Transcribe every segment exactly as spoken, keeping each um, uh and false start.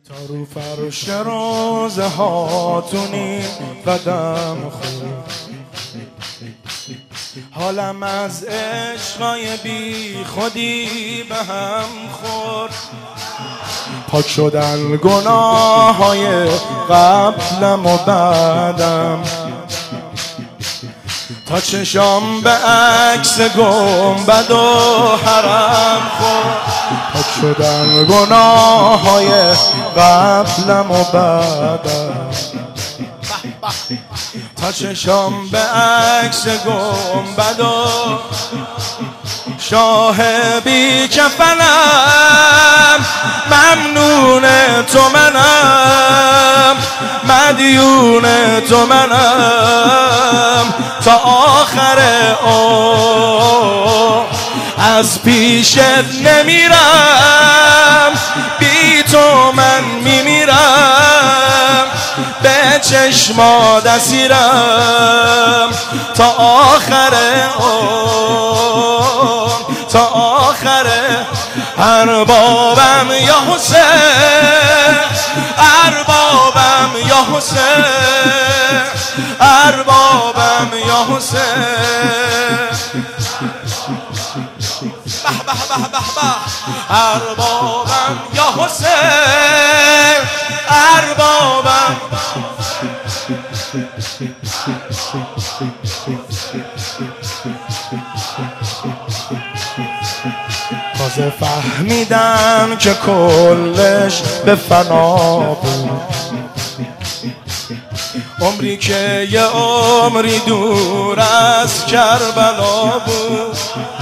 تا رو فرش روزه هاتونی قدم خورد، حالم از عشقای بی خودی به هم خورد. پاک شدن گناه های قبلم و بعدم، تا چشام به عکس گنبد و حرم خورد. پاک شدن گناه های قبلم و بعدم، تا چشام به عکس گنبد و شاه بی کفنم. ممنون تو منم، مدیون تو منم، تا آخر عمر از پیشت نمیرم. بی تو من میمیرم، به چشمات اسیرم تا آخر عمر، تا آخر. اربابم یا حسین، اربابم یا حسین، اربابم یا حسین. به به به به به، اربابم یا حسین، اربابم. تازه فهمیدم که کلش به فنا بود، عمری که یه عمری دور از کربلا بود.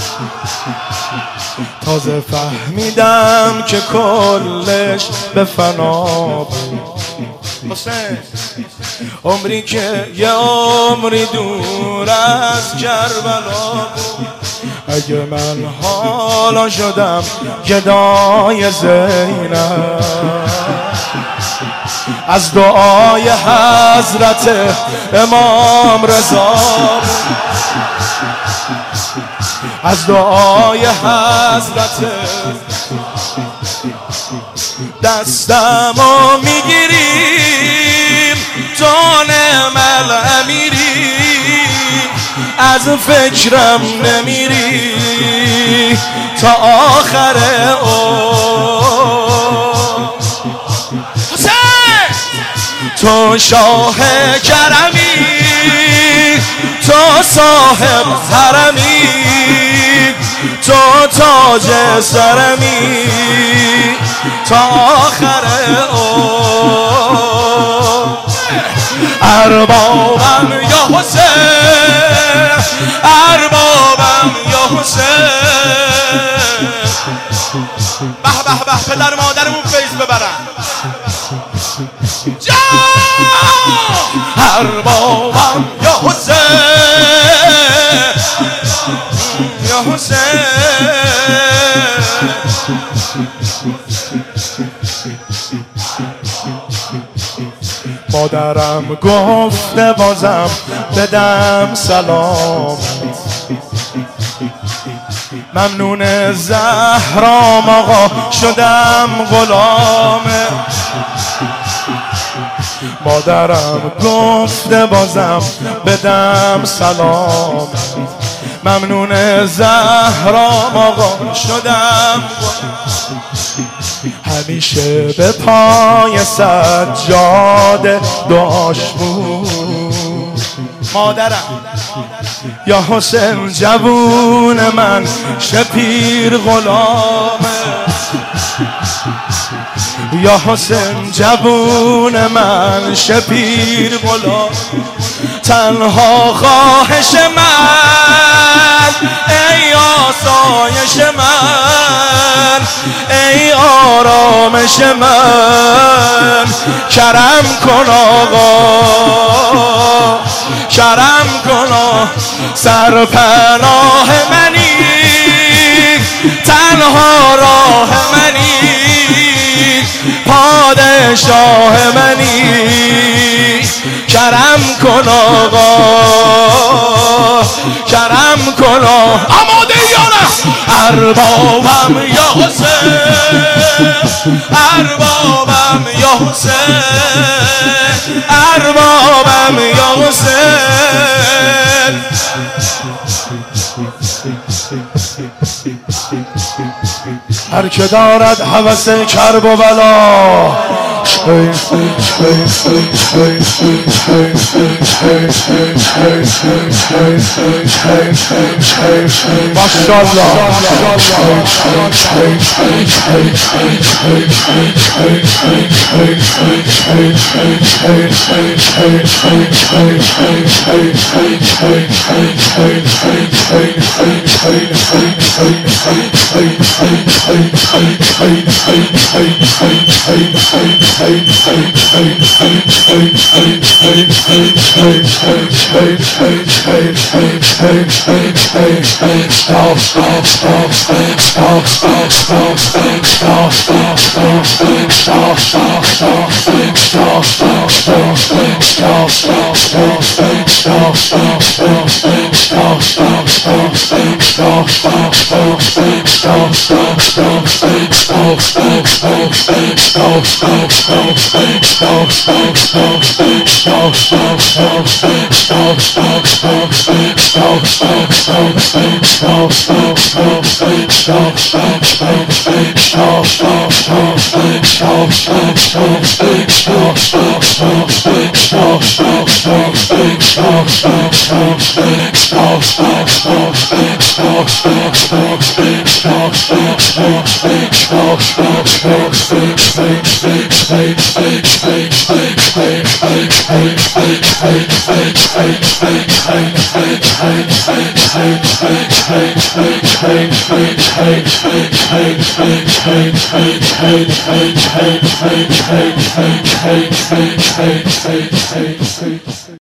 تازه فهمیدم که کلش به فنا بود، عمری که یه عمری دور از کربلا بود. اگه من حالا شدم گدای زینب، از دعای حضرت امام رضا، از دعای حضرت دستمو میگیریم جانم الامیری، از فکرم نمیری تا آخر عمر. تو شاه کرمی، تو صاحب حرمی، تو تاج سرمی تا آخر عمر. اربابم یا حسین، اربابم یا حسین. به به به، پدر مادرمون فیض ببرن. جا اربابم یا حسین، یا حسین. مادرم گفته بازم بدم سلام، ممنون زهرام آقا شدم غلامه. مادرم گفته بازم بدم سلام، ممنون زهرام آقا شدم. همیشه به پای سجاده دعاش بود مادرم. یا حسین جوون من شپیر غلامه، یا حسین جوون من شپیر غلام. تنها خواهش من ای آسایش من، ای آرامش من، کرم کن آقا، کرم کن. سرپناه منی، تنها راه منی، پادشاه منی، کرم کن آقا، کرم کن. آماده یارم. اربابم یا حسین، اربابم یا حسین اربابم یا حسین هر که دارد هوس کرب و بلا